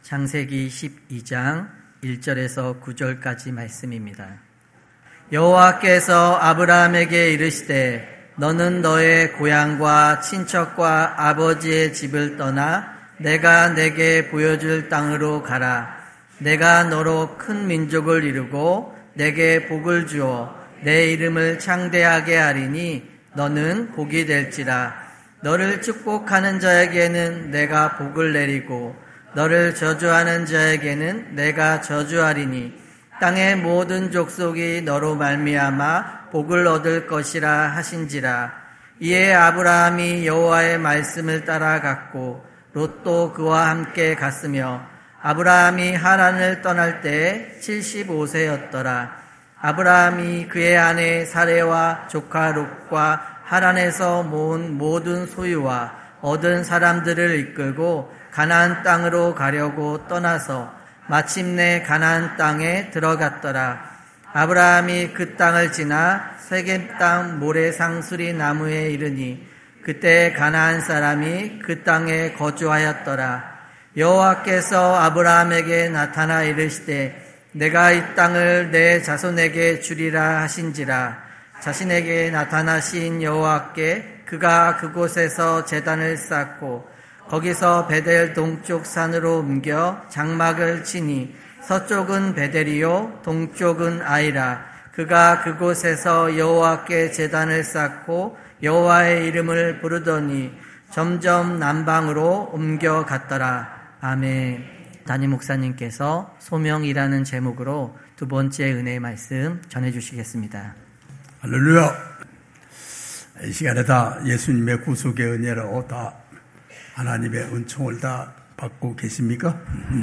창세기 12장 1절에서 9절까지 말씀입니다. 여호와께서 아브라함에게 이르시되 너는 너의 고향과 친척과 아버지의 집을 떠나 내가 내게 보여줄 땅으로 가라. 내가 너로 큰 민족을 이루고 내게 복을 주어 내 이름을 창대하게 하리니 너는 복이 될지라. 너를 축복하는 자에게는 내가 복을 내리고 너를 저주하는 자에게는 내가 저주하리니 땅의 모든 족속이 너로 말미암아 복을 얻을 것이라 하신지라. 이에 아브라함이 여호와의 말씀을 따라갔고 롯도 그와 함께 갔으며 아브라함이 하란을 떠날 때 75세였더라. 아브라함이 그의 아내 사레와 조카 롯과 하란에서 모은 모든 소유와 얻은 사람들을 이끌고 가나안 땅으로 가려고 떠나서 마침내 가나안 땅에 들어갔더라. 아브라함이 그 땅을 지나 세겜 땅 모레상수리 나무에 이르니 그때 가나안 사람이 그 땅에 거주하였더라. 여호와께서 아브라함에게 나타나 이르시되 내가 이 땅을 내 자손에게 주리라 하신지라. 자신에게 나타나신 여호와께 그가 그곳에서 제단을 쌓고 거기서 베델 동쪽 산으로 옮겨 장막을 치니 서쪽은 베델이요 동쪽은 아이라. 그가 그곳에서 여호와께 제단을 쌓고 여호와의 이름을 부르더니 점점 남방으로 옮겨갔더라. 아멘. 담임 목사님께서 소명이라는 제목으로 두 번째 은혜의 말씀 전해주시겠습니다. 할렐루야. 이 시간에 다 예수님의 구속의 은혜로 다 하나님의 은총을 다 받고 계십니까?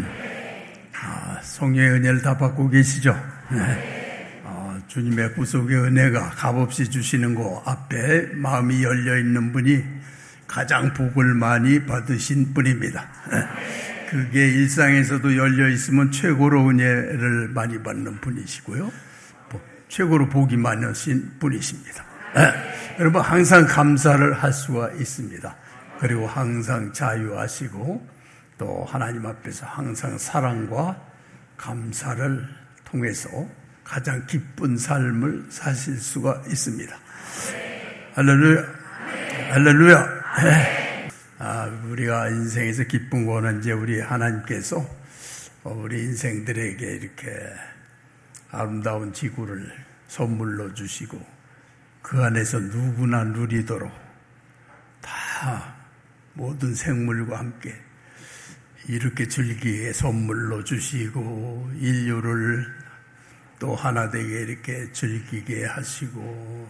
성령의 은혜를 다 받고 계시죠? 주님의 구속의 은혜가 값없이 주시는 것 앞에 마음이 열려있는 분이 가장 복을 많이 받으신 분입니다. 그게 일상에서도 열려있으면 최고로 은혜를 많이 받는 분이시고요. 최고로 복이 많으신 분이십니다. 여러분 항상 감사를 할 수가 있습니다. 그리고 항상 자유하시고 또 하나님 앞에서 항상 사랑과 감사를 통해서 가장 기쁜 삶을 사실 수가 있습니다. 할렐루야. 할렐루야. 우리가 인생에서 기쁜 거는 이제 우리 하나님께서 우리 인생들에게 이렇게 아름다운 지구를 선물로 주시고 그 안에서 누구나 누리도록 다 모든 생물과 함께 이렇게 즐기게 선물로 주시고 인류를 또 하나 되게 이렇게 즐기게 하시고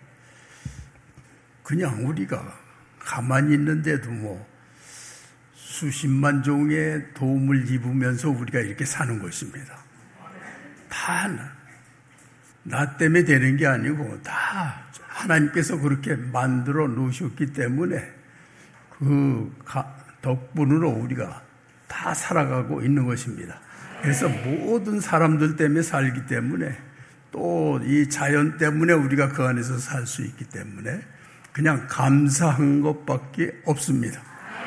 그냥 우리가 가만히 있는데도 뭐 수십만 종의 도움을 입으면서 우리가 이렇게 사는 것입니다. 다 나 때문에 되는 게 아니고 다 하나님께서 그렇게 만들어 놓으셨기 때문에 그 덕분으로 우리가 다 살아가고 있는 것입니다. 그래서 모든 사람들 때문에 살기 때문에 또 이 자연 때문에 우리가 그 안에서 살 수 있기 때문에 그냥 감사한 것밖에 없습니다.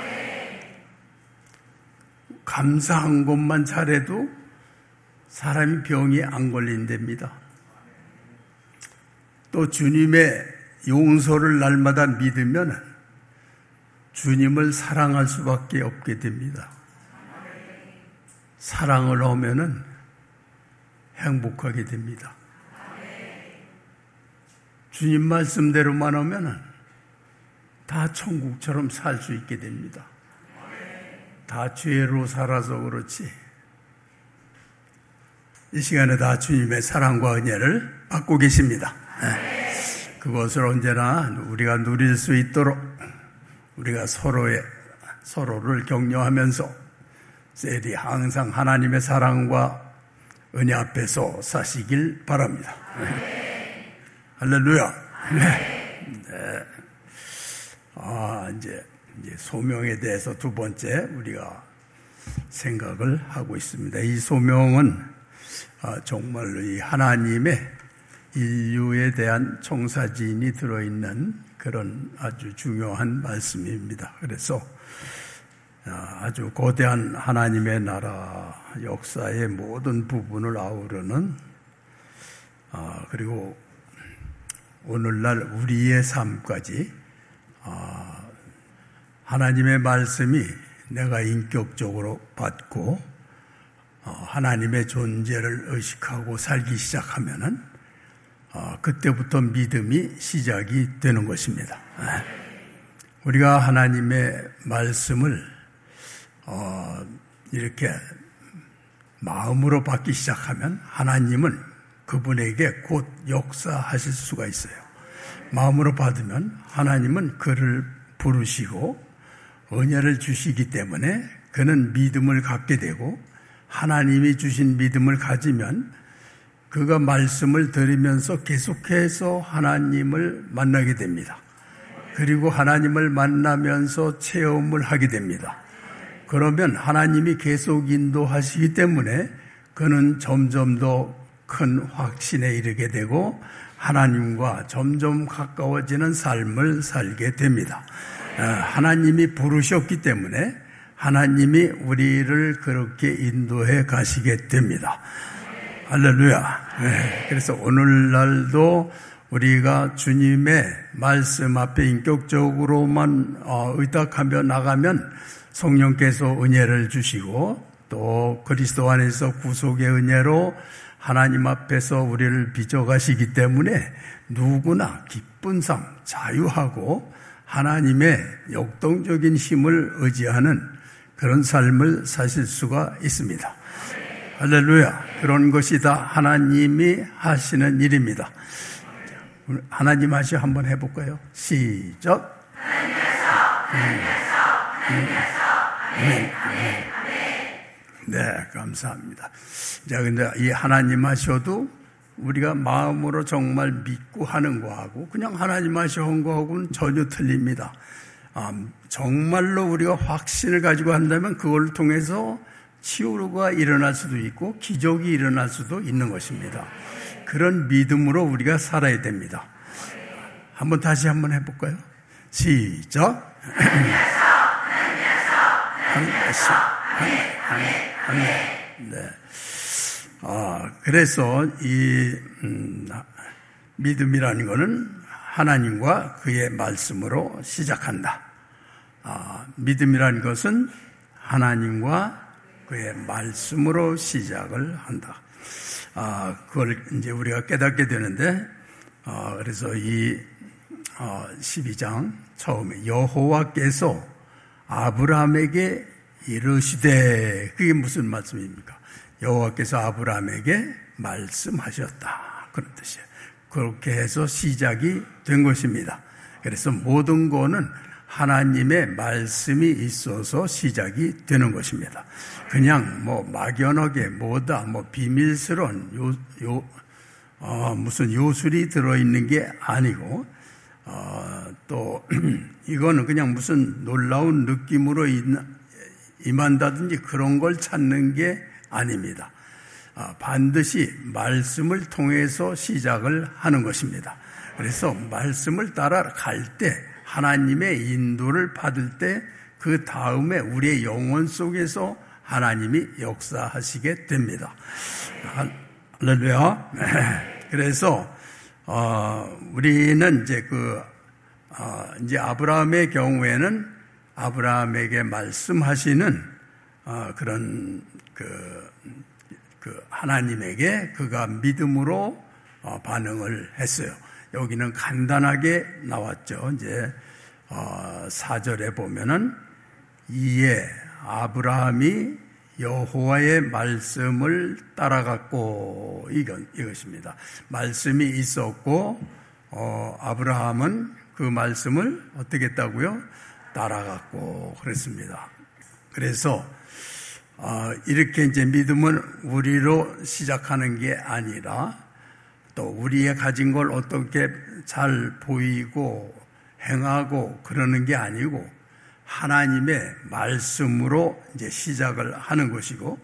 감사한 것만 잘해도 사람이 병이 안 걸린답니다. 또 주님의 용서를 날마다 믿으면 주님을 사랑할 수밖에 없게 됩니다. 사랑을 하면은 행복하게 됩니다. 주님 말씀대로만 하면은 다 천국처럼 살 수 있게 됩니다. 다 죄로 살아서 그렇지. 이 시간에 다 주님의 사랑과 은혜를 받고 계십니다. 그것을 언제나 우리가 누릴 수 있도록 우리가 서로를 격려하면서 셀이 항상 하나님의 사랑과 은혜 앞에서 사시길 바랍니다. 할렐루야. 이제 소명에 대해서 두 번째 우리가 생각을 하고 있습니다. 이 소명은 정말로 이 하나님의 인류에 대한 청사진이 들어있는 그런 아주 중요한 말씀입니다. 그래서 아주 거대한 하나님의 나라 역사의 모든 부분을 아우르는 그리고 오늘날 우리의 삶까지 하나님의 말씀이 내가 인격적으로 받고 하나님의 존재를 의식하고 살기 시작하면은 그때부터 믿음이 시작이 되는 것입니다. 우리가 하나님의 말씀을 이렇게 마음으로 받기 시작하면 하나님은 그분에게 곧 역사하실 수가 있어요. 마음으로 받으면 하나님은 그를 부르시고 은혜를 주시기 때문에 그는 믿음을 갖게 되고 하나님이 주신 믿음을 가지면 그가 말씀을 들으면서 계속해서 하나님을 만나게 됩니다. 그리고 하나님을 만나면서 체험을 하게 됩니다. 그러면 하나님이 계속 인도하시기 때문에 그는 점점 더 큰 확신에 이르게 되고 하나님과 점점 가까워지는 삶을 살게 됩니다. 하나님이 부르셨기 때문에 하나님이 우리를 그렇게 인도해 가시게 됩니다. 할렐루야. 그래서 오늘날도 우리가 주님의 말씀 앞에 인격적으로만 의탁하며 나가면 성령께서 은혜를 주시고 또 그리스도 안에서 구속의 은혜로 하나님 앞에서 우리를 빚어가시기 때문에 누구나 기쁜 삶, 자유하고 하나님의 역동적인 힘을 의지하는 그런 삶을 사실 수가 있습니다. 할렐루야. 그런 것이 다 하나님이 하시는 일입니다. 하나님 하시 한번 해볼까요? 시작. 네, 감사합니다. 자, 근데 이 하나님 하셔도 우리가 마음으로 정말 믿고 하는 거하고 그냥 하나님 하시는 거하고는 전혀 틀립니다. 정말로 우리가 확신을 가지고 한다면 그걸 통해서 치유가 일어날 수도 있고 기적이 일어날 수도 있는 것입니다. 그런 믿음으로 우리가 살아야 됩니다. 다시 한번 해볼까요? 시작. 네. 그래서 이 믿음이라는 것은 하나님과 그의 말씀으로 시작한다. 믿음이라는 것은 하나님과 그의 말씀으로 시작을 한다. 그걸 이제 우리가 깨닫게 되는데, 그래서 이 12장 처음에 여호와께서 아브라함에게 이르시되, 그게 무슨 말씀입니까? 여호와께서 아브라함에게 말씀하셨다, 그런 뜻이에요. 그렇게 해서 시작이 된 것입니다. 그래서 모든 거는 하나님의 말씀이 있어서 시작이 되는 것입니다. 그냥 막연하게 비밀스러운 무슨 요술이 들어있는 게 아니고, 또 이거는 그냥 무슨 놀라운 느낌으로 임한다든지 그런 걸 찾는 게 아닙니다. 반드시 말씀을 통해서 시작을 하는 것입니다. 그래서 말씀을 따라갈 때, 하나님의 인도를 받을 때 그 다음에 우리의 영혼 속에서 하나님이 역사하시게 됩니다. 할렐루야. 그래서 우리는 이제 아브라함의 경우에는 아브라함에게 말씀하시는 그런 하나님에게 그가 믿음으로 반응을 했어요. 여기는 간단하게 나왔죠. 이제 4절에 보면은 이에 아브라함이 여호와의 말씀을 따라갔고, 이것입니다. 말씀이 있었고 아브라함은 그 말씀을 어떻게 했다고요? 따라갔고 그랬습니다. 그래서 이렇게 이제 믿음은 우리로 시작하는 게 아니라 또 우리의 가진 걸 어떻게 잘 보이고 행하고 그러는 게 아니고 하나님의 말씀으로 이제 시작을 하는 것이고,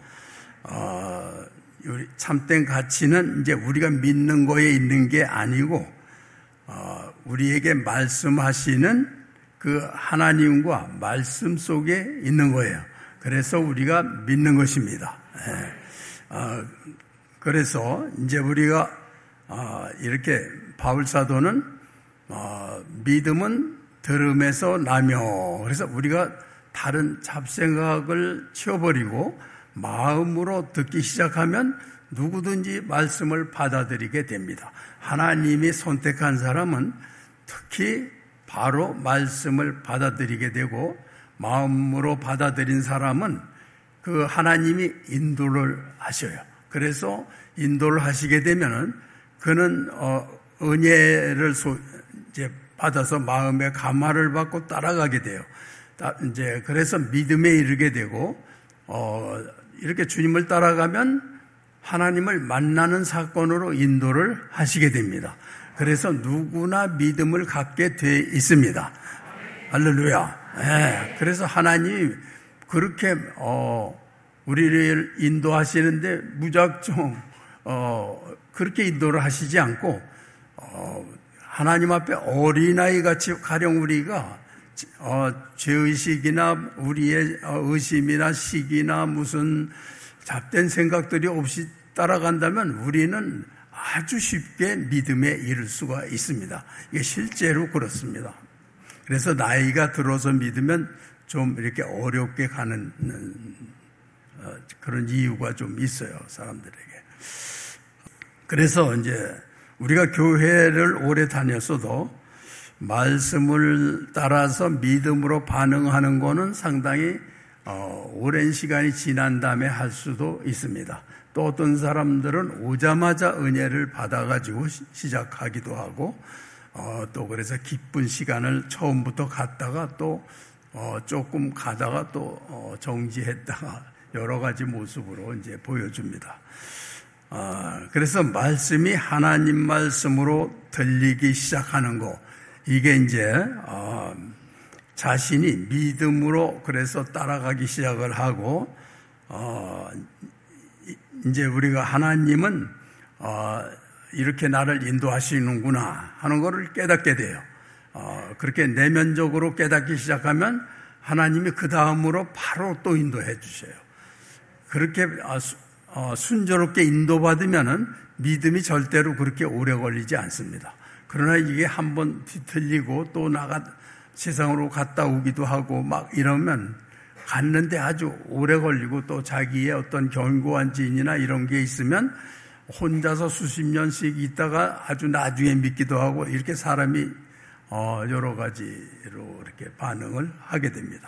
참된 가치는 이제 우리가 믿는 거에 있는 게 아니고 우리에게 말씀하시는 그 하나님과 말씀 속에 있는 거예요. 그래서 우리가 믿는 것입니다. 그래서 이제 우리가 이렇게 바울 사도는 믿음은 들음에서 나며, 그래서 우리가 다른 잡생각을 치워버리고 마음으로 듣기 시작하면 누구든지 말씀을 받아들이게 됩니다. 하나님이 선택한 사람은 특히 바로 말씀을 받아들이게 되고, 마음으로 받아들인 사람은 그 하나님이 인도를 하셔요. 그래서 인도를 하시게 되면은 그는 은혜를 이제 받아서 마음의 감화를 받고 따라가게 돼요. 이제 그래서 믿음에 이르게 되고, 이렇게 주님을 따라가면 하나님을 만나는 사건으로 인도를 하시게 됩니다. 그래서 누구나 믿음을 갖게 돼 있습니다. 할렐루야. 네, 그래서 하나님이 그렇게 우리를 인도하시는데 무작정 그렇게 인도를 하시지 않고, 하나님 앞에 어린아이 같이 가령 우리가 죄의식이나 우리의 의심이나 시기나 무슨 잡된 생각들이 없이 따라간다면 우리는 아주 쉽게 믿음에 이를 수가 있습니다. 이게 실제로 그렇습니다. 그래서 나이가 들어서 믿으면 좀 이렇게 어렵게 가는 그런 이유가 좀 있어요, 사람들에게. 그래서 이제 우리가 교회를 오래 다녔어도 말씀을 따라서 믿음으로 반응하는 거는 상당히 오랜 시간이 지난 다음에 할 수도 있습니다. 또 어떤 사람들은 오자마자 은혜를 받아가지고 시작하기도 하고, 또 그래서 기쁜 시간을 처음부터 갔다가 또 조금 가다가 또 정지했다가 여러 가지 모습으로 이제 보여줍니다. 그래서 말씀이 하나님 말씀으로 들리기 시작하는 거, 이게 이제 자신이 믿음으로 그래서 따라가기 시작을 하고, 이제 우리가 하나님은 이렇게 나를 인도하시는구나 하는 것을 깨닫게 돼요. 그렇게 내면적으로 깨닫기 시작하면 하나님이 그 다음으로 바로 또 인도해 주셔요. 그렇게 순조롭게 인도받으면은 믿음이 절대로 그렇게 오래 걸리지 않습니다. 그러나 이게 한번 뒤틀리고 또 세상으로 갔다 오기도 하고 막 이러면 갔는데 아주 오래 걸리고, 또 자기의 어떤 견고한 지인이나 이런 게 있으면 혼자서 수십 년씩 있다가 아주 나중에 믿기도 하고, 이렇게 사람이 여러 가지로 이렇게 반응을 하게 됩니다.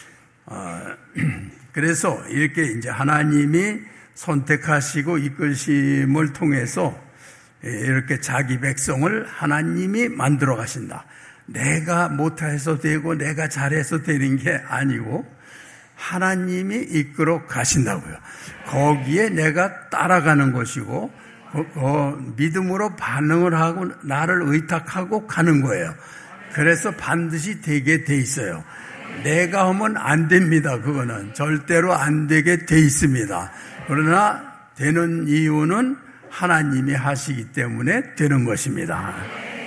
그래서 이렇게 이제 하나님이 선택하시고 이끌심을 통해서 이렇게 자기 백성을 하나님이 만들어 가신다. 내가 못해서 되고 내가 잘해서 되는 게 아니고 하나님이 이끌어 가신다고요. 거기에 내가 따라가는 것이고 믿음으로 반응을 하고 나를 의탁하고 가는 거예요. 그래서 반드시 되게 돼 있어요. 내가 하면 안 됩니다. 그거는 절대로 안 되게 돼 있습니다. 그러나 되는 이유는 하나님이 하시기 때문에 되는 것입니다.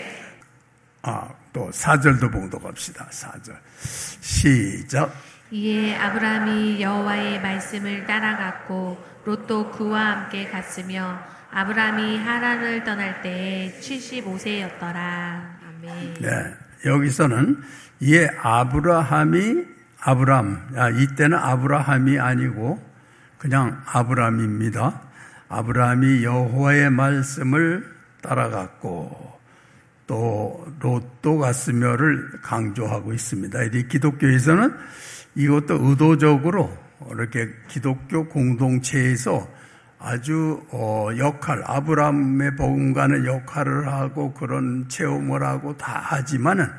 또 4절도 봉독합시다. 4절 시작. 이에 아브라함이 여호와의 말씀을 따라갔고 롯도 그와 함께 갔으며 아브라함이 하란을 떠날 때에 75세였더라. 아멘. 네, 여기서는 이에 이때는 아브라함이 아니고 그냥 아브라함입니다. 아브라함이 여호와의 말씀을 따라갔고 또 롯도 갔으며를 강조하고 있습니다. 이 기독교에서는 이것도 의도적으로 이렇게 기독교 공동체에서 아주 아브라함의 복음과는 역할을 하고 그런 체험을 하고 다 하지만은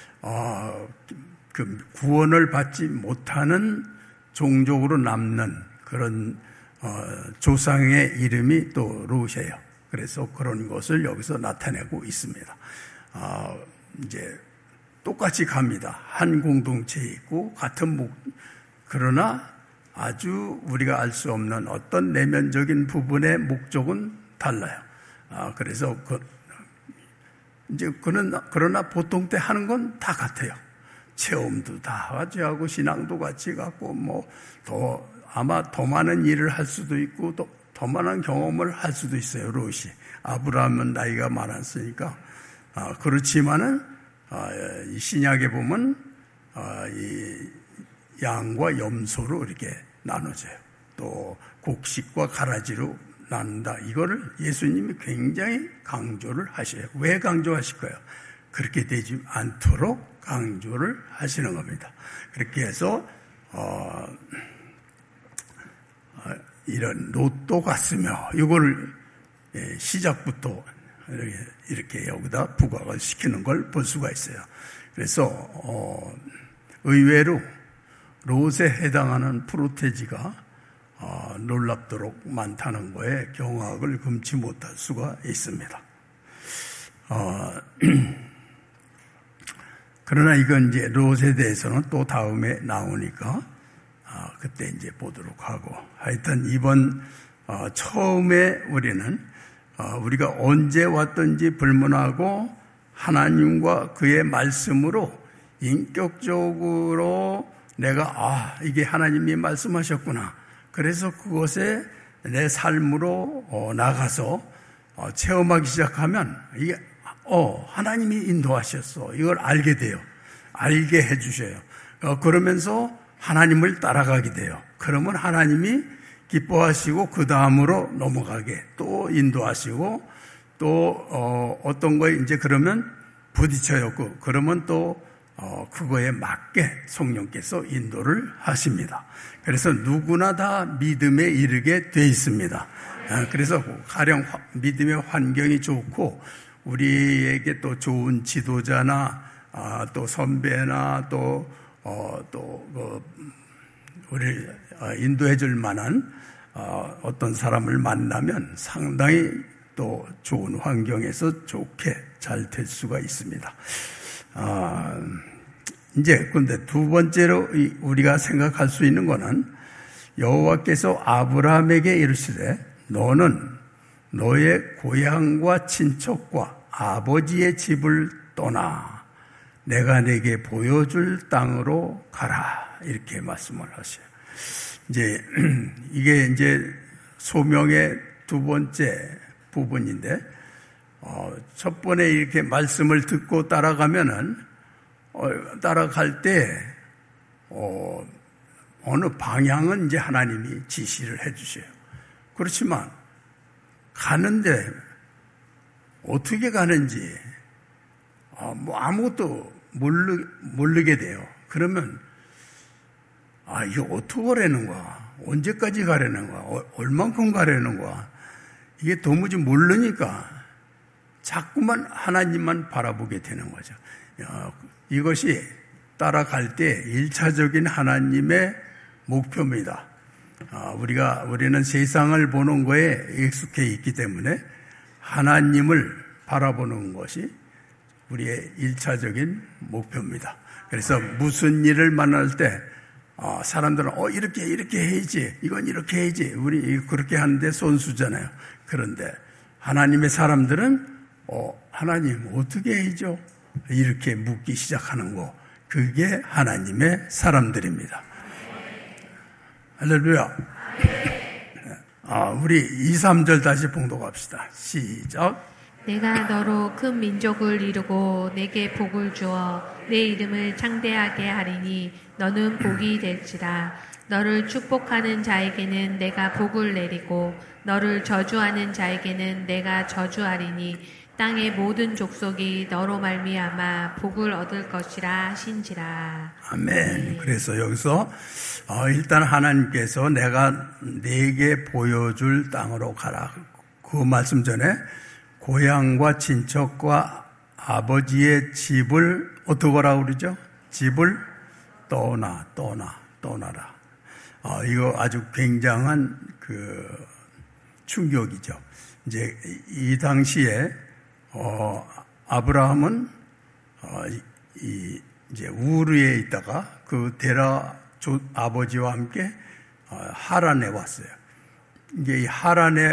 그 구원을 받지 못하는 종족으로 남는 그런 조상의 이름이 또 롯이에요. 그래서 그런 것을 여기서 나타내고 있습니다. 이제 똑같이 갑니다. 한 공동체에 있고 같은 그러나 아주 우리가 알 수 없는 어떤 내면적인 부분의 목적은 달라요. 그래서 그러나 보통 때 하는 건 다 같아요. 체험도 다 같이 하고 신앙도 같이 갖고 아마 더 많은 일을 할 수도 있고 더 많은 경험을 할 수도 있어요. 롯이 아브라함은 나이가 많았으니까 그렇지만은 이 신약에 보면 이 양과 염소로 이렇게 나눠져요. 또 곡식과 가라지로 나눈다. 이거를 예수님이 굉장히 강조를 하셔요. 왜 강조하실 거예요? 그렇게 되지 않도록 강조를 하시는 겁니다. 그렇게 해서 이런 롯도 같으며 이걸 시작부터 이렇게 여기다 부각을 시키는 걸 볼 수가 있어요. 그래서 의외로 롯에 해당하는 프로테지가 놀랍도록 많다는 거에 경악을 금치 못할 수가 있습니다. 그러나 이건 이제 롯에 대해서는 또 다음에 나오니까 그때 이제 보도록 하고, 하여튼 이번 처음에 우리가 언제 왔든지 불문하고 하나님과 그의 말씀으로 인격적으로 내가 이게 하나님이 말씀하셨구나. 그래서 그것에 내 삶으로 나가서 체험하기 시작하면 이게 하나님이 인도하셨어. 이걸 알게 돼요. 알게 해주셔요. 그러면서 하나님을 따라가게 돼요. 그러면 하나님이 기뻐하시고 그 다음으로 넘어가게 또 인도하시고 또 어떤 거에 이제 그러면 부딪혀요. 그러면 또 그거에 맞게 성령께서 인도를 하십니다. 그래서 누구나 다 믿음에 이르게 돼 있습니다. 그래서 가령 믿음의 환경이 좋고 우리에게 또 좋은 지도자나 또 선배나 또 우리를 인도해 줄 만한 어떤 사람을 만나면 상당히 또 좋은 환경에서 좋게 잘 될 수가 있습니다. 이제 근데 두 번째로 우리가 생각할 수 있는 것은 여호와께서 아브라함에게 이르시되 너는 너의 고향과 친척과 아버지의 집을 떠나 내가 내게 보여줄 땅으로 가라 이렇게 말씀을 하셔요. 이제 이게 이제 소명의 두 번째 부분인데 첫 번에 이렇게 말씀을 듣고 따라가면은 따라갈 때 어느 방향은 이제 하나님이 지시를 해주셔요. 그렇지만 가는데 어떻게 가는지 아무것도 모르게 돼요. 그러면 이게 어떻게 가려는 거야? 언제까지 가려는 거야? 얼만큼 가려는 거야? 이게 도무지 모르니까 자꾸만 하나님만 바라보게 되는 거죠. 이것이 따라갈 때 1차적인 하나님의 목표입니다. 우리는 세상을 보는 거에 익숙해 있기 때문에 하나님을 바라보는 것이 우리의 1차적인 목표입니다. 그래서 무슨 일을 만날 때 사람들은 이렇게 해야지, 이건 이렇게 해야지, 우리 그렇게 하는데 손수잖아요. 그런데 하나님의 사람들은 하나님 어떻게 해야죠? 이렇게 묻기 시작하는 거, 그게 하나님의 사람들입니다. 할렐루야. 우리 2, 3절 다시 봉독합시다. 시작. 내가 너로 큰 민족을 이루고 내게 복을 주어 내 이름을 창대하게 하리니 너는 복이 될지라. 너를 축복하는 자에게는 내가 복을 내리고 너를 저주하는 자에게는 내가 저주하리니 땅의 모든 족속이 너로 말미암아 복을 얻을 것이라 하신지라. 아멘. 그래서 여기서 일단 하나님께서 내가 네게 보여줄 땅으로 가라. 그 말씀 전에 고향과 친척과 아버지의 집을 어떻게 하라고 그러죠? 집을 떠나라. 이거 아주 굉장한 충격이죠. 이제 이 당시에 아브라함은 이제 우르에 있다가 그 데라 아버지와 함께 하란에 왔어요. 이제 이 하란에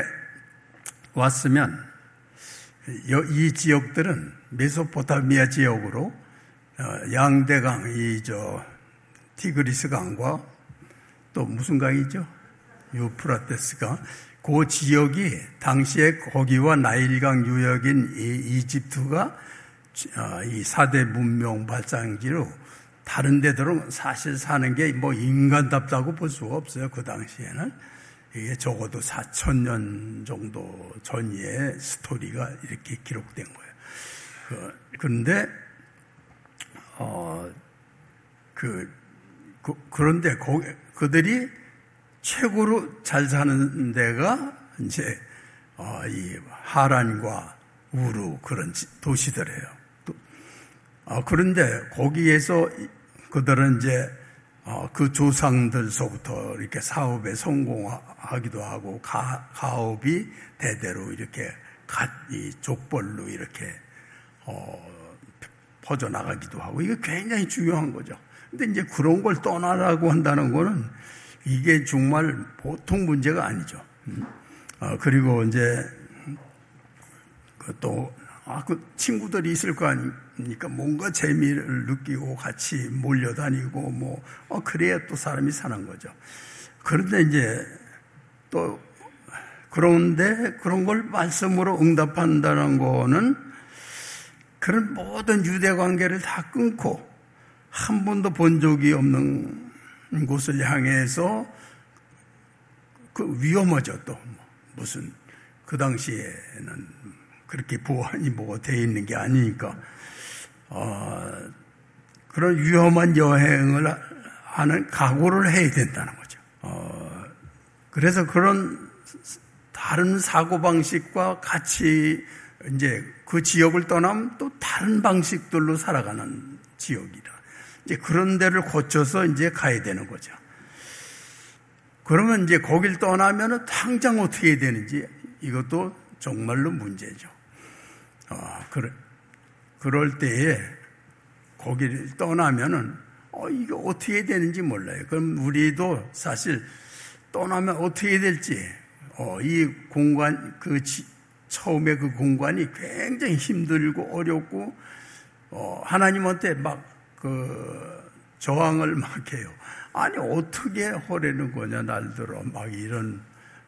왔으면 이 지역들은 메소포타미아 지역으로 양대강, 티그리스 강과 또 무슨 강이죠? 유프라테스강. 그 지역이 당시에 거기와 나일강 유역인 이집트가 이 4대 문명 발상지로 다른 데들은 사실 사는 게 뭐 인간답다고 볼 수가 없어요. 그 당시에는. 이게 적어도 4,000년 정도 전의 스토리가 이렇게 기록된 거예요. 그런데, 그런데 그들이 최고로 잘 사는 데가 이제, 이 하란과 우루 그런 도시들이에요. 그런데 거기에서 그들은 이제 그 조상들서부터 이렇게 사업에 성공하기도 하고 가업이 대대로 이렇게 이 족벌로 이렇게 퍼져나가기도 하고 이게 굉장히 중요한 거죠. 근데 이제 그런 걸 떠나라고 한다는 거는 이게 정말 보통 문제가 아니죠. 그리고 이제 그 친구들이 있을 거 아닙니까? 뭔가 재미를 느끼고 같이 몰려다니고 그래야 또 사람이 사는 거죠. 그런데 이제 그런데 그런 걸 말씀으로 응답한다는 거는 그런 모든 유대 관계를 다 끊고 한 번도 본 적이 없는 곳을 향해서 위험하죠. 또 무슨 그 당시에는 그렇게 보안이 돼 있는 게 아니니까 그런 위험한 여행을 하는 각오를 해야 된다는 거죠. 그래서 그런 다른 사고방식과 같이 이제 그 지역을 떠나면 또 다른 방식들로 살아가는 지역이라 이제 그런 데를 거쳐서 이제 가야 되는 거죠. 그러면 이제 거길 떠나면은 당장 어떻게 해야 되는지 이것도 정말로 문제죠. 그럴 때에 거기를 떠나면은 이게 어떻게 해야 되는지 몰라요. 그럼 우리도 사실 떠나면 어떻게 해야 될지 이 공간 처음에 그 공간이 굉장히 힘들고 어렵고 하나님한테 막 저항을 막 해요. 아니 어떻게 하려는 거냐 날들어 막 이런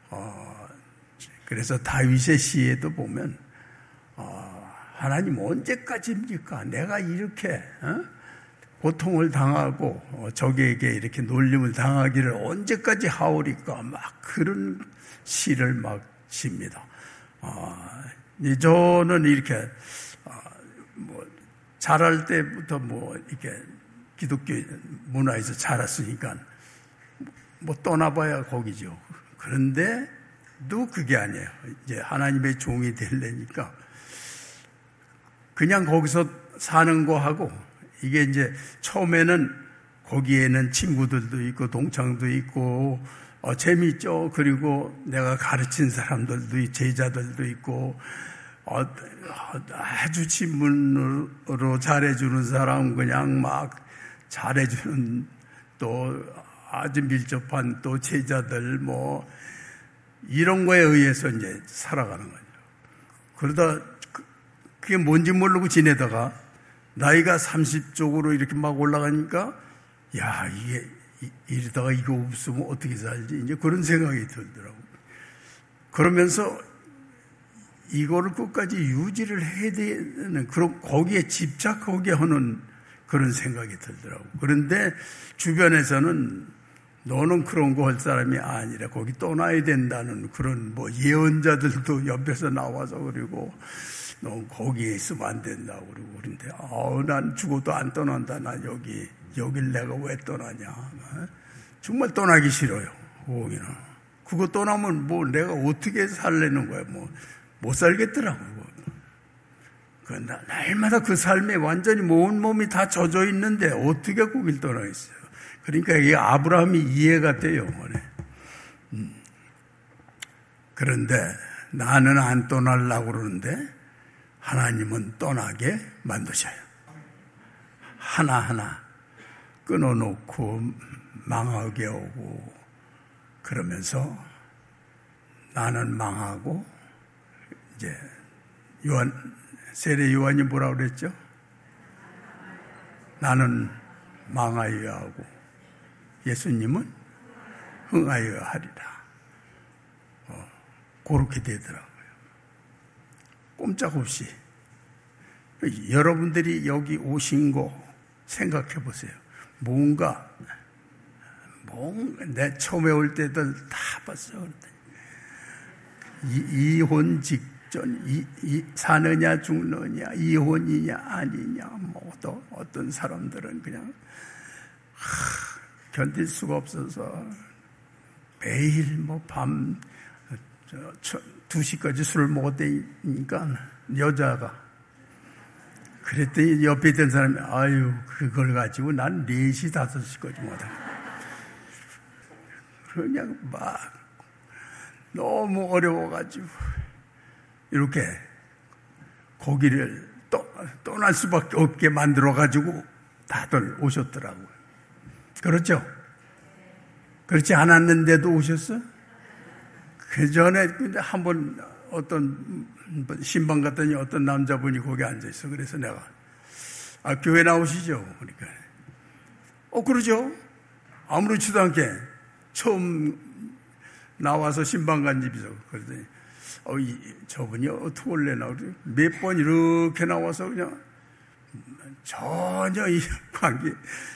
그래서 다윗의 시에도 보면 하나님 언제까지입니까? 내가 이렇게 고통을 당하고 적에게 이렇게 놀림을 당하기를 언제까지 하오리까? 막 그런 시를 막 씁니다. 저는 이렇게 자랄 때부터 이렇게 기독교 문화에서 자랐으니까 떠나봐야 거기죠. 그런데 또 그게 아니에요. 이제 하나님의 종이 되려니까 그냥 거기서 사는 거하고 이게 이제 처음에는 거기에는 친구들도 있고 동창도 있고 재미있죠. 그리고 내가 가르친 사람들도 제자들도 있고 아주 친문으로 잘해주는 사람 그냥 막 잘해주는 또 아주 밀접한 또 제자들 이런 거에 의해서 이제 살아가는 거죠. 그러다 그게 뭔지 모르고 지내다가 나이가 30쪽으로 이렇게 막 올라가니까 야 이게 이러다가 이거 없으면 어떻게 살지 이제 그런 생각이 들더라고요. 그러면서 이거를 끝까지 유지를 해야 되는 그런 거기에 집착하게 하는 그런 생각이 들더라고요. 그런데 주변에서는 너는 그런 거 할 사람이 아니라 거기 떠나야 된다는 그런 예언자들도 옆에서 나와서 그리고 너 거기에 있으면 안 된다고 그러고 그런데 난 죽어도 안 떠난다. 난 여길 내가 왜 떠나냐. 정말 떠나기 싫어요. 거기는. 그거 떠나면 내가 어떻게 살려는 거야. 못 살겠더라고요. 날마다 그 삶에 완전히 온 몸이 다 젖어 있는데 어떻게 거길 떠나겠어요. 그러니까 이게 아브라함이 이해가 돼요. 그런데 나는 안 떠나려고 그러는데 하나님은 떠나게 만드셔요. 하나하나 끊어놓고 망하게 오고 그러면서 나는 망하고 이제 세례 요한이 뭐라고 그랬죠? 나는 망하여야 하고 예수님은 흥하여야 하리라. 그렇게 되더라고요. 꼼짝없이. 여러분들이 여기 오신 거 생각해 보세요. 뭔가 내 처음에 올 때들 다 봤어요. 이혼 직전, 사느냐 죽느냐, 이혼이냐 아니냐, 뭐 또 어떤 사람들은 그냥 견딜 수가 없어서 매일 뭐 밤 2시까지 술을 먹었다니까 여자가. 그랬더니 옆에 있던 사람이 아유 그걸 가지고 난 4시 5시까지 못하고 그냥 막 너무 어려워가지고 이렇게 고기를 떠날 수밖에 없게 만들어가지고 다들 오셨더라고요. 그렇죠? 그렇지 않았는데도 오셨어요? 그 전에 근데 한번 어떤 신방 갔더니 어떤 남자분이 거기 앉아있어. 그래서 내가 교회 나오시죠? 그러니까 그러죠. 아무렇지도 않게 처음 나와서 신방 간 집이죠. 그랬더니 저분이 어떻게 올래나 몇 번 이렇게 나와서 그냥 전혀 이 관계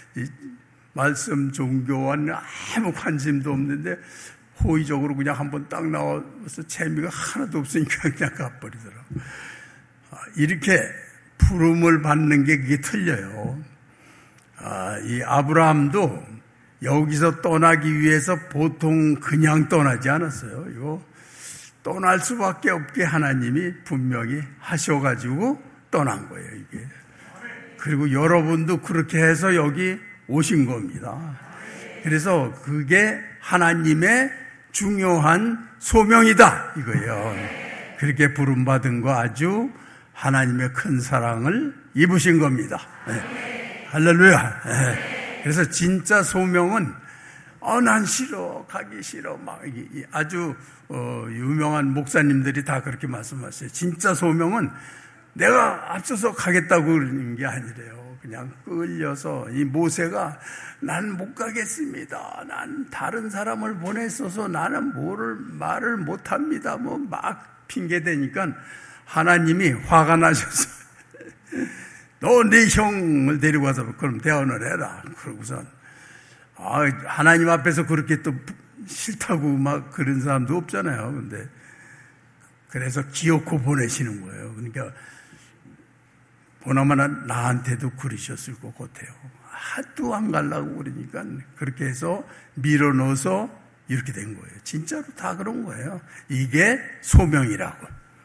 말씀 종교와는 아무 관심도 없는데 호의적으로 그냥 한번 딱 나와서 재미가 하나도 없으니까 그냥 가버리더라고. 이렇게 부름을 받는 게 그게 틀려요. 이 아브라함도 여기서 떠나기 위해서 보통 그냥 떠나지 않았어요. 이거 떠날 수밖에 없게 하나님이 분명히 하셔가지고 떠난 거예요, 이게. 그리고 여러분도 그렇게 해서 여기 오신 겁니다. 그래서 그게 하나님의 중요한 소명이다 이거예요. 그렇게 부름받은 거 아주 하나님의 큰 사랑을 입으신 겁니다. 네. 할렐루야. 네. 그래서 진짜 소명은 난 싫어, 가기 싫어, 막 아주 유명한 목사님들이 다 그렇게 말씀하세요. 진짜 소명은 내가 앞서서 가겠다고 그러는 게 아니래요. 그냥 끌려서 이 모세가 난 못 가겠습니다. 난 다른 사람을 보냈어서 나는 말을 못합니다. 뭐 막 핑계대니까 하나님이 화가 나셔서 너 네 형을 데리고 와서 그럼 대언을 해라. 그러고선 하나님 앞에서 그렇게 또 싫다고 막 그런 사람도 없잖아요. 근데 그래서 기어코 보내시는 거예요. 그러니까 보나마나 나한테도 그러셨을 것 같아요. 하도 안 가려고 그러니까 그렇게 해서 밀어넣어서 이렇게 된 거예요. 진짜로 다 그런 거예요. 이게 소명이라고.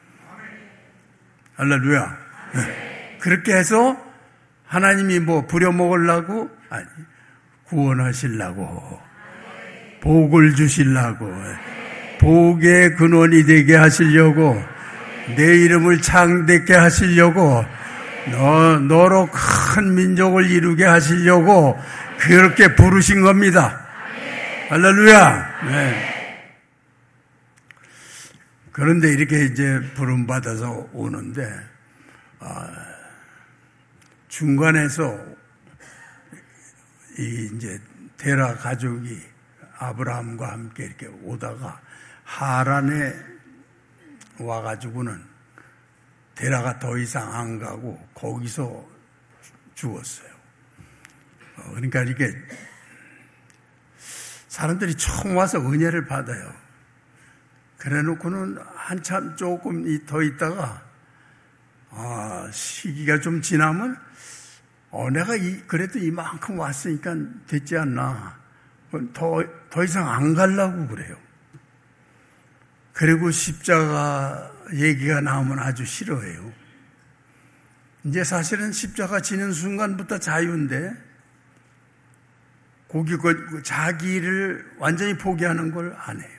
할렐루야. 네. 그렇게 해서 하나님이 뭐 부려먹으려고? 아니, 구원하시려고, 복을 주시려고, 복의 근원이 되게 하시려고, 내 이름을 창대케 하시려고, 너로 큰 민족을 이루게 하시려고 그렇게 부르신 겁니다. 할렐루야. 네. 그런데 이렇게 이제 부름받아서 오는데 중간에서 이제 데라 가족이 아브라함과 함께 이렇게 오다가 하란에 와가지고는 데라가 더 이상 안 가고 거기서 죽었어요. 그러니까 이게 사람들이 처음 와서 은혜를 받아요. 그래 놓고는 한참 조금 더 있다가 시기가 좀 지나면 내가 그래도 이만큼 왔으니까 됐지 않나. 더 이상 안 가려고 그래요. 그리고 십자가 얘기가 나오면 아주 싫어해요. 이제 사실은 십자가 지는 순간부터 자유인데 자기를 완전히 포기하는 걸 안 해요.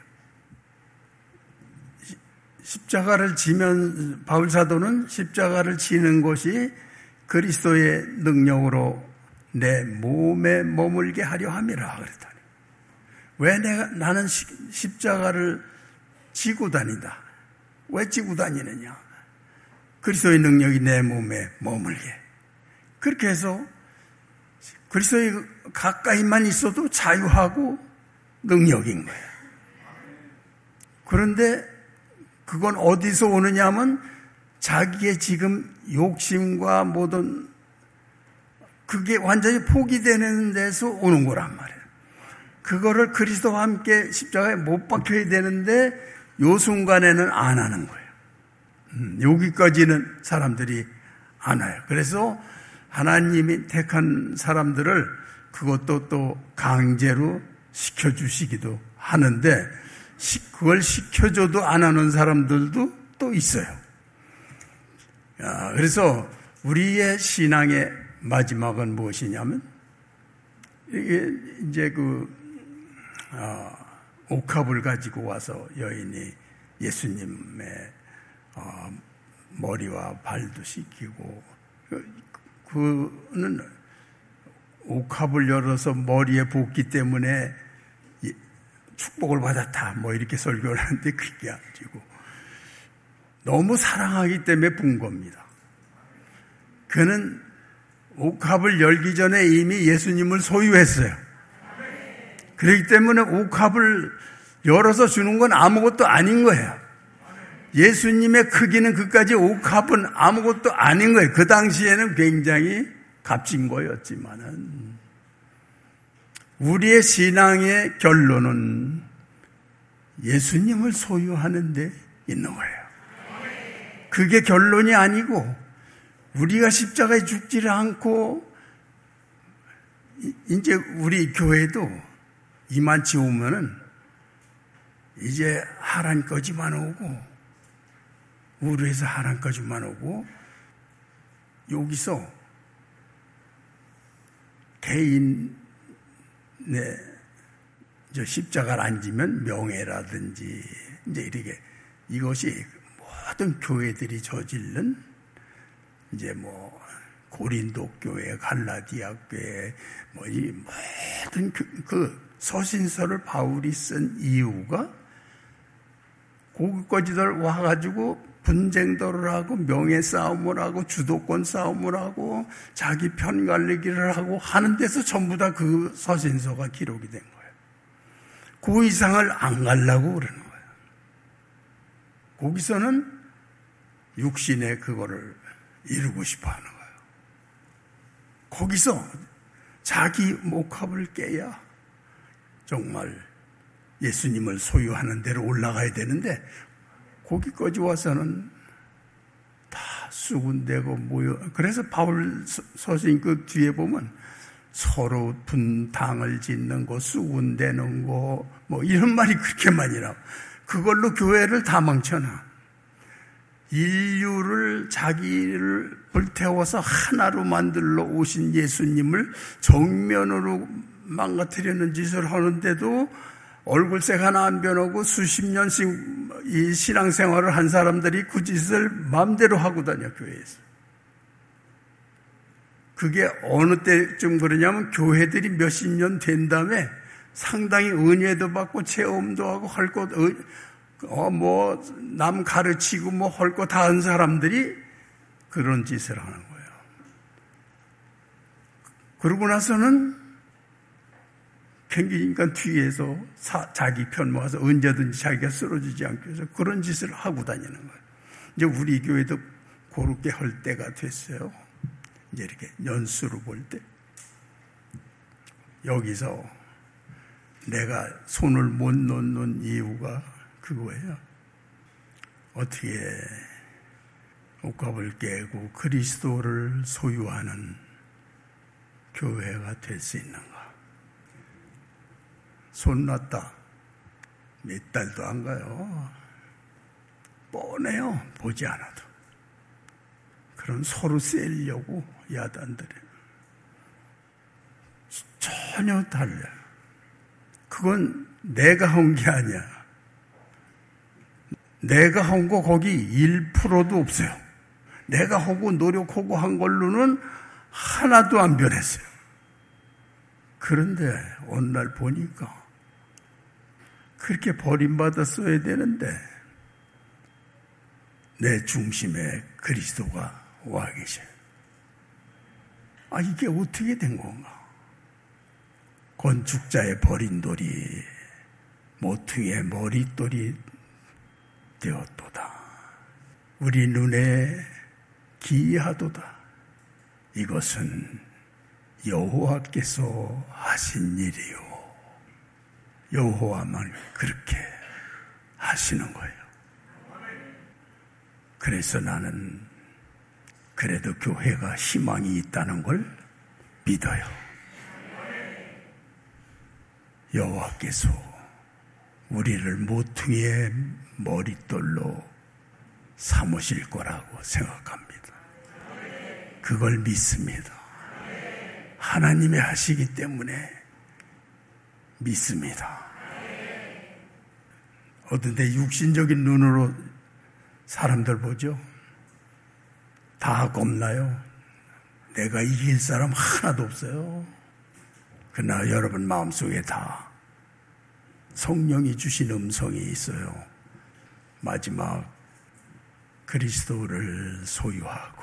십자가를 지면 바울 사도는 십자가를 지는 것이 그리스도의 능력으로 내 몸에 머물게 하려 함이라 그랬다니. 왜 나는 십자가를 지고 다닌다. 왜 지고 다니느냐? 그리스도의 능력이 내 몸에 머물게. 그렇게 해서 그리스도에 가까이만 있어도 자유하고 능력인 거예요. 그런데 그건 어디서 오느냐 하면 자기의 지금 욕심과 모든 그게 완전히 포기되는 데서 오는 거란 말이에요. 그거를 그리스도와 함께 십자가에 못 박혀야 되는데 요 순간에는 안 하는 거예요. 여기까지는 사람들이 안 와요. 그래서 하나님이 택한 사람들을 그것도 또 강제로 시켜주시기도 하는데 그걸 시켜줘도 안 하는 사람들도 또 있어요. 그래서 우리의 신앙의 마지막은 무엇이냐면 이게 이제 옥합을 가지고 와서 여인이 예수님의 머리와 발도 씻기고 그는 옥합을 열어서 머리에 붓기 때문에 축복을 받았다 뭐 이렇게 설교를 하는데 그게 아니고 너무 사랑하기 때문에 분 겁니다. 그는 옥합을 열기 전에 이미 예수님을 소유했어요. 그렇기 때문에 옥합을 열어서 주는 건 아무것도 아닌 거예요. 예수님의 크기는 그까지 옥합은 아무것도 아닌 거예요. 그 당시에는 굉장히 값진 거였지만은 우리의 신앙의 결론은 예수님을 소유하는 데 있는 거예요. 그게 결론이 아니고 우리가 십자가에 죽지를 않고 이제 우리 교회도 이만치 오면은 이제 하란까지만 오고 우르에서 하란까지만 오고 여기서 개인의 십자가를 안 지면 명예라든지 이제 이렇게 이것이 모든 교회들이 저질른 이제 뭐 고린도 교회, 갈라디아 교회 뭐 이 모든 그 서신서를 바울이 쓴 이유가 거기까지들 와가지고 분쟁들을 하고 명예 싸움을 하고 주도권 싸움을 하고 자기 편 갈리기를 하고 하는 데서 전부 다 그 서신서가 기록이 된 거예요. 그 이상을 안 가려고 그러는 거예요. 거기서는 육신의 그거를 이루고 싶어 하는 거예요. 거기서 자기 목합을 깨야 정말 예수님을 소유하는 데로 올라가야 되는데 거기까지 와서는 다 수군대고 모여. 그래서 바울 서신 그 뒤에 보면 서로 분당을 짓는 거, 수군대는 거, 뭐 이런 말이 그렇게 많이 나와. 그걸로 교회를 다 망쳐놔. 인류를 자기를 불태워서 하나로 만들러 오신 예수님을 정면으로 망가뜨리는 짓을 하는데도 얼굴색 하나 안 변하고 수십 년씩 이 신앙생활을 한 사람들이 그 짓을 마음대로 하고 다녀, 교회에서. 그게 어느 때쯤 그러냐면 교회들이 몇십 년 된 다음에 상당히 은혜도 받고 체험도 하고 할 것, 남 가르치고 뭐 할 거 다 한 사람들이 그런 짓을 하는 거예요. 그러고 나서는 캥기니까 뒤에서 자기 편 모아서 언제든지 자기가 쓰러지지 않기 위해서 그런 짓을 하고 다니는 거예요. 이제 우리 교회도 그렇게 할 때가 됐어요. 이제 이렇게 연수로 볼 때. 여기서 내가 손을 못 놓는 이유가 그거예요. 어떻게 옥합을 깨고 그리스도를 소유하는 교회가 될 수 있는가? 손 놨다. 몇 달도 안 가요. 뻔해요. 보지 않아도. 그럼 서로 쎄려고 야단들이. 전혀 달라요. 그건 내가 한 게 아니야. 내가 한 거 거기 1%도 없어요. 내가 하고 노력하고 한 걸로는 하나도 안 변했어요. 그런데 어느 날 보니까 그렇게 버림받았어야 되는데 내 중심에 그리스도가 와 계셔요. 이게 어떻게 된 건가? 건축자의 버린 돌이 모퉁이의 머릿돌이 되었도다. 우리 눈에 기이하도다. 이것은 여호와께서 하신 일이요. 여호와만 그렇게 하시는 거예요. 그래서 나는 그래도 교회가 희망이 있다는 걸 믿어요. 여호와께서 우리를 모퉁이의 머릿돌로 삼으실 거라고 생각합니다. 그걸 믿습니다. 하나님이 하시기 때문에 믿습니다. 어떤데 육신적인 눈으로 사람들 보죠? 다 겁나요. 내가 이길 사람 하나도 없어요. 그러나 여러분 마음속에 다 성령이 주신 음성이 있어요. 마지막 그리스도를 소유하고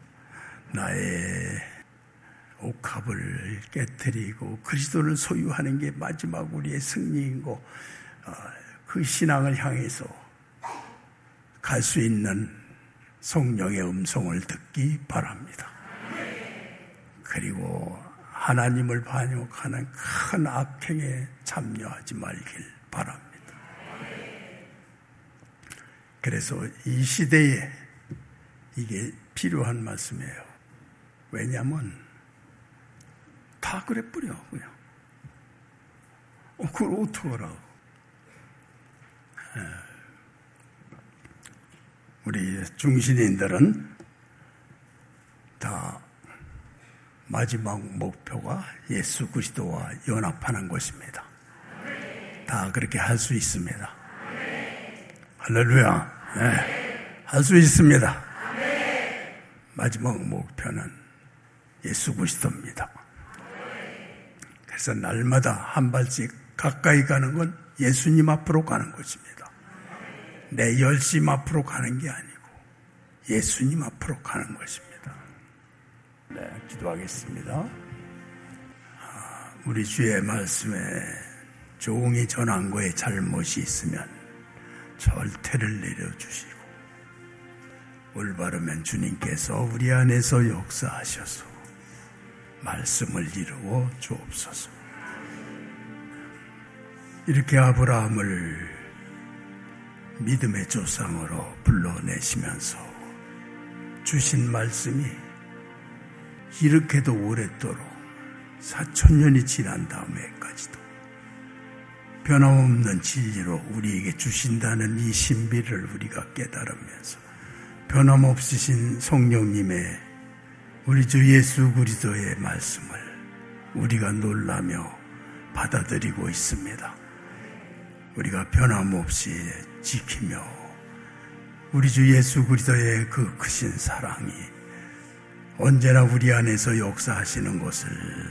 나의 옥합을 깨뜨리고 그리스도를 소유하는 게 마지막 우리의 승리인 거, 그 신앙을 향해서 갈 수 있는 성령의 음성을 듣기 바랍니다. 그리고 하나님을 반역하는 큰 악행에 참여하지 말길 바랍니다. 그래서 이 시대에 이게 필요한 말씀이에요. 왜냐하면 다 그래 뿌려 그냥. 그걸 어떡하라고. 우리 중신인들은 다 마지막 목표가 예수 그리스도와 연합하는 것입니다. 다 그렇게 할 수 있습니다. 할렐루야. 네, 할 수 있습니다. 마지막 목표는 예수 그리스도입니다. 그래서 날마다 한 발씩 가까이 가는 건 예수님 앞으로 가는 것입니다. 내 열심 앞으로 가는 게 아니고 예수님 앞으로 가는 것입니다. 네, 기도하겠습니다. 우리 주의 말씀에 종이 전한 거에 잘못이 있으면 절퇴를 내려주시고 올바르면 주님께서 우리 안에서 역사하셔서 말씀을 이루어 주옵소서. 이렇게 아브라함을 믿음의 조상으로 불러내시면서 주신 말씀이 이렇게도 오랫도록 4,000년이 지난 다음에까지도 변함없는 진리로 우리에게 주신다는 이 신비를 우리가 깨달으면서 변함없으신 성령님의 우리 주 예수 그리스도의 말씀을 우리가 놀라며 받아들이고 있습니다. 우리가 변함없이 지키며 우리 주 예수 그리스도의 그 크신 사랑이 언제나 우리 안에서 역사하시는 것을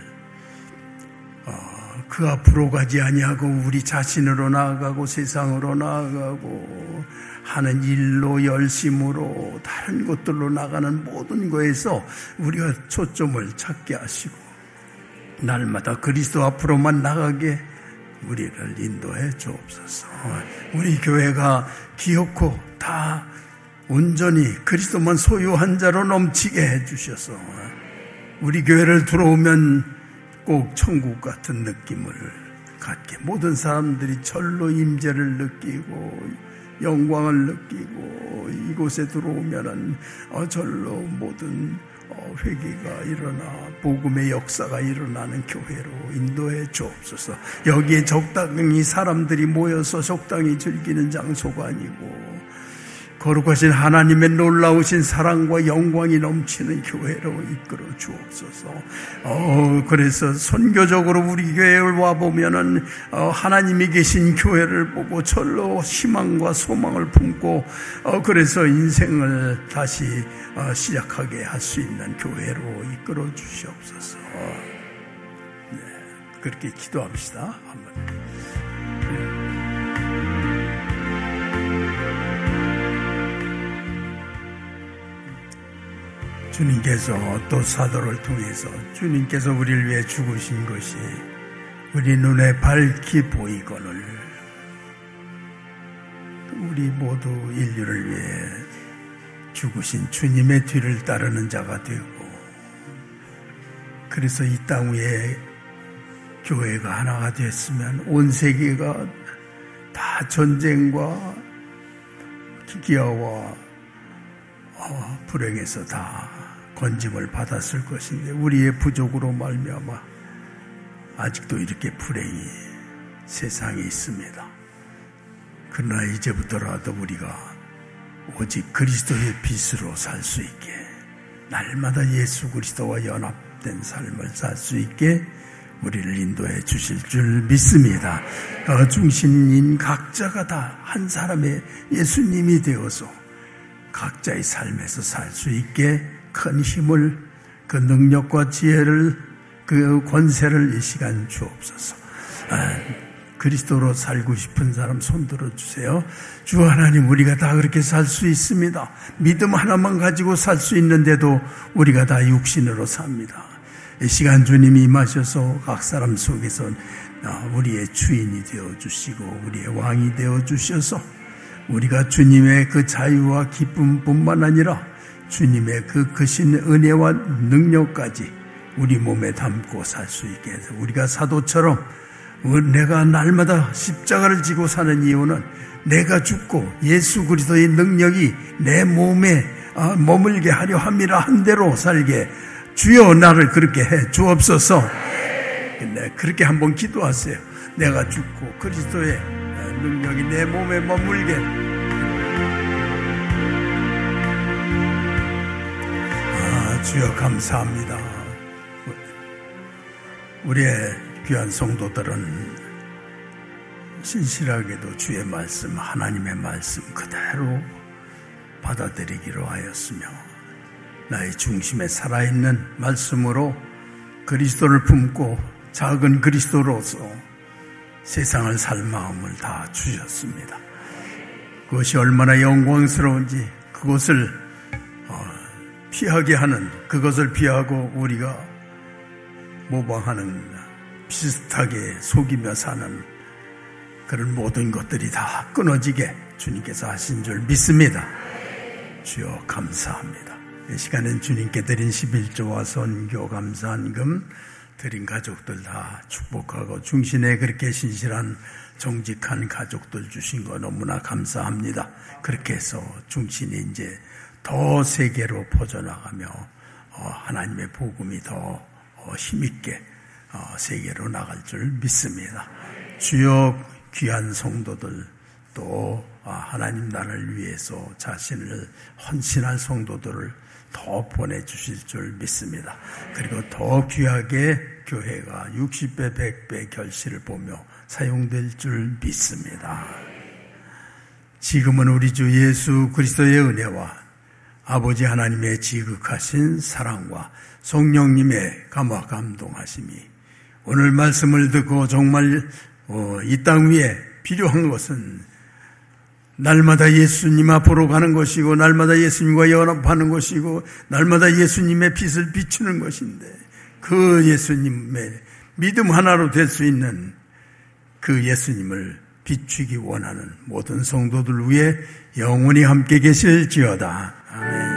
그 앞으로 가지 아니하고 우리 자신으로 나아가고 세상으로 나아가고 하는 일로 열심으로 다른 것들로 나가는 모든 것에서 우리가 초점을 찾게 하시고 날마다 그리스도 앞으로만 나가게 우리를 인도해 주옵소서. 우리 교회가 기어코 다 온전히 그리스도만 소유한 자로 넘치게 해주셔서 우리 교회를 들어오면 꼭 천국 같은 느낌을 갖게, 모든 사람들이 절로 임재를 느끼고 영광을 느끼고 이곳에 들어오면은 절로 모든 회개가 일어나 복음의 역사가 일어나는 교회로 인도해 주옵소서. 여기에 적당히 사람들이 모여서 적당히 즐기는 장소가 아니고 거룩하신 하나님의 놀라우신 사랑과 영광이 넘치는 교회로 이끌어 주옵소서. 그래서 선교적으로 우리 교회에 와보면은 하나님이 계신 교회를 보고 절로 희망과 소망을 품고 그래서 인생을 다시 시작하게 할 수 있는 교회로 이끌어 주시옵소서. 네, 그렇게 기도합시다. 한번. 주님께서 또 사도를 통해서 주님께서 우리를 위해 죽으신 것이 우리 눈에 밝히 보이거늘 우리 모두 인류를 위해 죽으신 주님의 뒤를 따르는 자가 되고 그래서 이 땅 위에 교회가 하나가 됐으면 온 세계가 다 전쟁과 기아와 불행에서 다 건짐을 받았을 것인데 우리의 부족으로 말미암아 아직도 이렇게 불행이 세상에 있습니다. 그러나 이제부터라도 우리가 오직 그리스도의 빛으로 살 수 있게 날마다 예수 그리스도와 연합된 삶을 살 수 있게 우리를 인도해 주실 줄 믿습니다. 중신인 각자가 다 한 사람의 예수님이 되어서 각자의 삶에서 살 수 있게 큰 힘을 그 능력과 지혜를 그 권세를 이 시간 주옵소서. 그리스도로 살고 싶은 사람 손 들어주세요. 주 하나님 우리가 다 그렇게 살 수 있습니다. 믿음 하나만 가지고 살 수 있는데도 우리가 다 육신으로 삽니다. 이 시간 주님이 임하셔서 각 사람 속에서 우리의 주인이 되어주시고 우리의 왕이 되어주셔서 우리가 주님의 그 자유와 기쁨뿐만 아니라 주님의 그 크신 은혜와 능력까지 우리 몸에 담고 살 수 있게 해서 우리가 사도처럼 내가 날마다 십자가를 지고 사는 이유는 내가 죽고 예수 그리스도의 능력이 내 몸에 머물게 하려 함이라 한 대로 살게 주여 나를 그렇게 해 주옵소서. 그렇게 한번 기도하세요. 내가 죽고 그리스도의 능력이 내 몸에 머물게. 주여 감사합니다. 우리의 귀한 성도들은 신실하게도 주의 말씀, 하나님의 말씀 그대로 받아들이기로 하였으며 나의 중심에 살아있는 말씀으로 그리스도를 품고 작은 그리스도로서 세상을 살 마음을 다 주셨습니다. 그것이 얼마나 영광스러운지 그것을 피하게 하는, 그것을 피하고 우리가 모방하는, 비슷하게 속이며 사는 그런 모든 것들이 다 끊어지게 주님께서 하신 줄 믿습니다. 주여 감사합니다. 이 시간엔 주님께 드린 11조와 선교 감사한금 드린 가족들 다 축복하고 중신에 그렇게 신실한 정직한 가족들 주신 거 너무나 감사합니다. 그렇게 해서 중신이 이제 더 세계로 퍼져나가며 하나님의 복음이 더 힘있게 세계로 나갈 줄 믿습니다. 주여 귀한 성도들 또 하나님 나라를 위해서 자신을 헌신할 성도들을 더 보내주실 줄 믿습니다. 그리고 더 귀하게 교회가 60배 100배 결실을 보며 사용될 줄 믿습니다. 지금은 우리 주 예수 그리스도의 은혜와 아버지 하나님의 지극하신 사랑과 성령님의 감화 감동하심이 오늘 말씀을 듣고 정말 이 땅 위에 필요한 것은 날마다 예수님 앞으로 가는 것이고 날마다 예수님과 연합하는 것이고 날마다 예수님의 빛을 비추는 것인데 그 예수님의 믿음 하나로 될 수 있는 그 예수님을 비추기 원하는 모든 성도들 위해 영원히 함께 계실지어다. 아멘.